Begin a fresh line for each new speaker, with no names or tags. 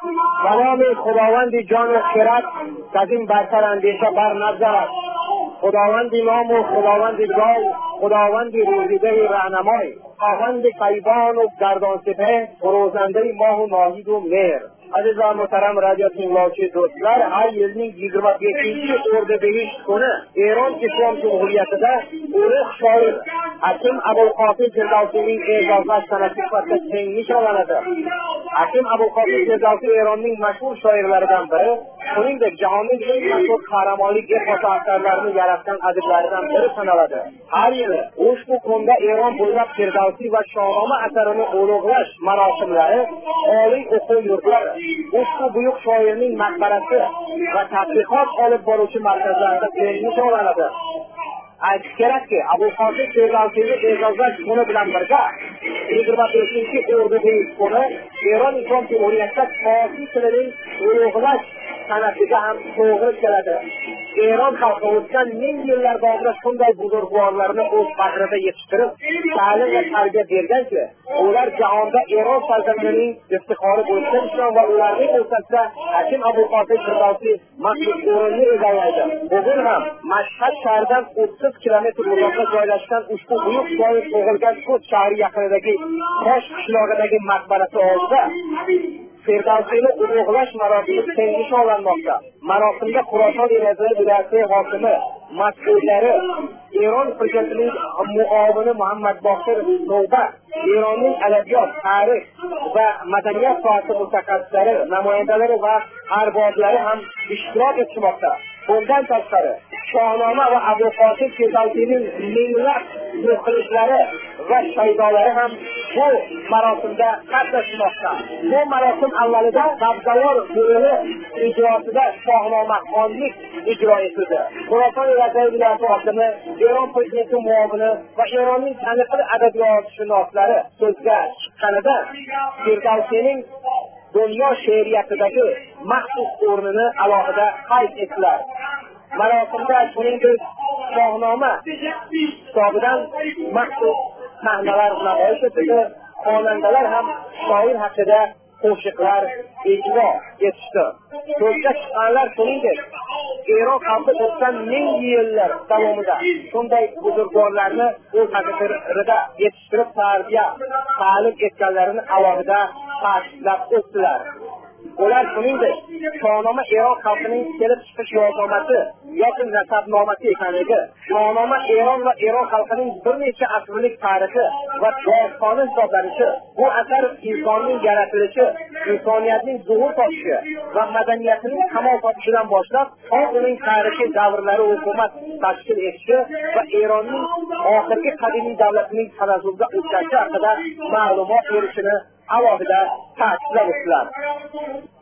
کلام خداوند جان و خرد از این برتر اندیشه بر نگذرد. خداوند نام و خداوند جای، خداوند روزیده رهنمای، خداوند کیوان و گردان سپه، فروزنده ماه و ناهید و مهر. Azizlar muhtaram radio tinglovchi do'stlar, har yilning 25-Ordubehesht kuni Eron Islom Jumhuriyatida ulug' shoir Hakim Abulqosim Firdavsiyning e'zozlash san'ati sifatida keng nishonlanadi. Hakim Abulqosim Firdavsiy Eronning mashhur shoirlaridan biri, shuningdek jahonning eng mashhur qahramonlik epos asarlarini yaratgan adiblardan biri sanaladi. Har yili ushbu kunda Eron bo'ylab Firdavsiy va Shohnoma asarini ulug'lash marosimlari oliy o'quv yurtlari, ushbu buyuk shoirning maqbarasi va tadqiqot olib boruvchi markazlarida keng nishonlanadi. Aytish kerakki, Abulqosim Firdavsiyni e'zozlash kuni bilan birga 25-Ordubehesht kuni Eron Islom Jumhuriyatida Fors tilining ulug'lash san'atiga ham to'g'ri keladi. Eron xalqi o'tgan ming yillar davomida shunday buzurgvorlarni o'z faxrida yetishtirib, ta'lim va tarbiya berganki, ular jahonda Eron saltanatining iftixori bo'lishgan va ularning o'rtasida Hakim Abulqosim Firdavsiy maxsus o'rinni egallaydi. Bugun ham Mashhad shahridan 30 kilometr uzoqda joylashgan ushbu buyuk shoir tug'ilgan Kut shahri yaqinidagi Tosh qishlog'idagi maqbarasi oldida Firdavsiyni ulug'lash marosimi keng nishonlanmoqda. Marosimda Xuroson viloyati hokimi, mas'ullari, Eron prezidentining muovini Muhammad Boqir Navbat, Eronning adabiyot, tarix va madaniyat sohasi mutaxassislari, namoyandalari va arboblari ham ishtirok etmoqda. Bundan tashqari, Shohnoma va Abulqosim Firdavsiyning minglab muxlislari va shaydolari ham bu marosimda qatnashmoqda. Bu marosim avvalida Qabdalor bo'yi ijrosida Shohnoma xonlik ijro etildi. Xuroson viloyati hokimi, Eron prezidenti muovini va Eronning taniqli adabiyotshunoslari so'zga chiqqanida Firdavsiyning dunyo she'riyatidagi maxsus o'rnini alohida qayd etdilar. Marosimda shuningdek Shohnoma kitobidan maxsus sahnalar namoyish etildi. Xonandalar ham shoir haqida qo'shiqlar ijro etishdi. So'zga chiqqanlar shuningdek Eron xalqi o'tgan ming yillar davomida shunday buzurgvorlarni o'z haqiqatida yetishtirib tarbiya, ta'lim etganlarini alohida ta'kidlab o'tdilar. Ular shuningdek Shohnoma Eron xalqining kelib chiqish yo'lnomasi yoki nasabnomasi ekanligi, Shohnoma Eron va Eron xalqining bir necha asrlik tarixi va dostoni hisoblanishi, bu asar insonning yaratilishi, insoniyatning zuhur topishi va madaniyatining kamol topishidan boshlab, uning tarixiy davrlari hukumat tashkil etishi va Eronning oxirgi qadimiy davlatining tanazzulga o'tkazishi haqida ma'lumot berishini alohida ta'kidlab o'tdilar.